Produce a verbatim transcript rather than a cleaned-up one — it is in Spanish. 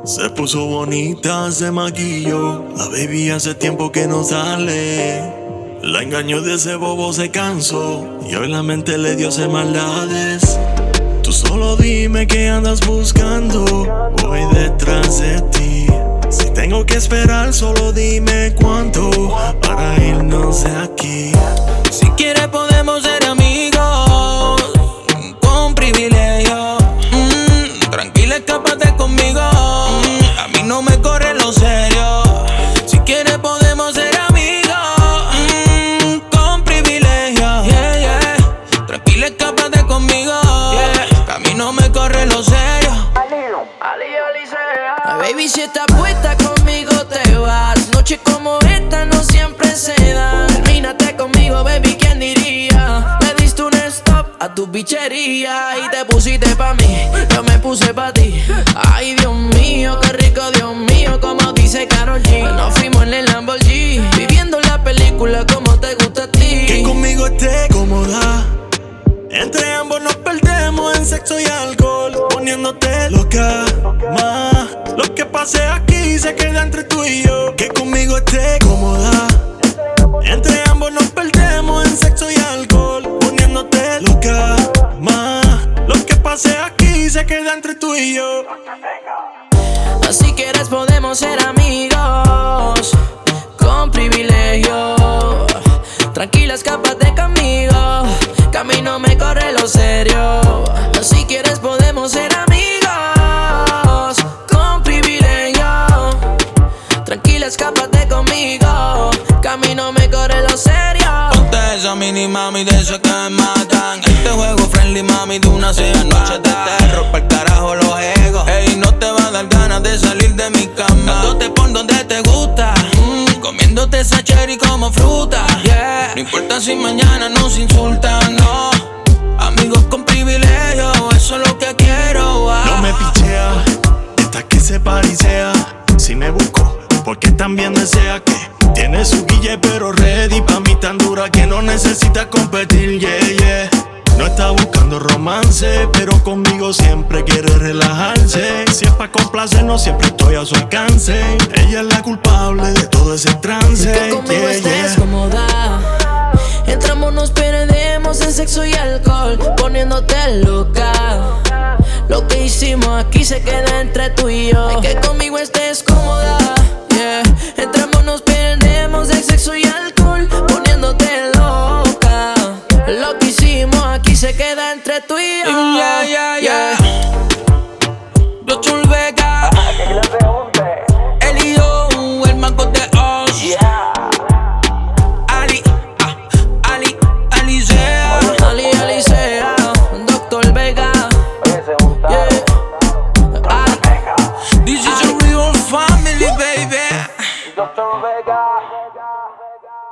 Se puso bonita, se maquilló. La baby hace tiempo que no sale. La engañó de ese bobo, se cansó. Y hoy la mente le dio hacer maldades. Tú solo dime qué andas buscando. Voy detrás de ti. Si tengo que esperar, solo dime cuánto para irnos de aquí. Si quieres podemos ser amigos con privilegio. mm, Tranquila, escápate conmigo. mm, A mí no me corre lo serio. Si quieres podemos ser amigos mm, con privilegio. yeah, yeah. Tranquila, escápate conmigo. yeah. A mí no me corre lo serio. Ay, baby, si estás puesta conmigo te vas. Noches como esta no siempre se dan. Termínate conmigo, baby, ¿quién diría? Le diste un stop a tu bichería y te pusiste pa' mí, yo me puse pa' ti. Ay, Dios mío, qué rico, Dios mío, como dice Karol G. Nos fuimos en el Lamborghini, viviendo la película como te gusta a ti. Que conmigo esté cómoda. Entre ambos nos perdemos en sexo y alcohol, poniéndote loca, ma. Lo que pase aquí se queda entre tú y yo. Que conmigo esté cómoda. Entre ambos nos perdemos en sexo y alcohol, poniéndote loca, ma. Lo que pase aquí se queda entre tú y yo. Si quieres podemos ser amigos con privilegio. Tranquila, escápate conmigo, que a mí no me corre lo serio. Si quieres podemos ser amigos con privilegio. Tranquila, escápate conmigo, que a mí no me corre lo serio. Ponte esa mini mami de esas que me matan. Este juego friendly mami de una seis noches de terror. Pa'l carajo los egos. Ey, no te va a dar ganas de salir de mi cama. Dándote por donde te gusta. mm, Comiéndote esa cherry como fruta. Yeah. No importa si mañana nos insultan, no. Amigos con privilegio, eso es lo que quiero. ah. No me pichea, esta que se parisea. Si me busco, porque también desea que tiene su guille pero ready pa' mí tan dura que no necesita competir, yeah, yeah. No está buscando romance, pero conmigo siempre quiere relajarse. Si es pa' complacernos, siempre estoy a su alcance. Ella es la culpable de todo ese trance, que conmigo yeah, estés yeah. cómoda. Entramos, nos perdemos en sexo y alcohol, poniéndote loca. Lo que hicimos aquí se queda entre tú y yo. Ay, que conmigo estés cómoda, yeah. Entramos, nos perdemos en sexo y alcohol, poniéndote loca. Lo que hicimos aquí se queda entre tú y yo. Yeah, yeah, yeah. Doctor Vega, Elio, el mango de Oz. Ali, ah, Ali, Alicea. Ali, Alicea, Doctor Vega. Yeah. Ali. This is a real family, baby. Doctor Vega.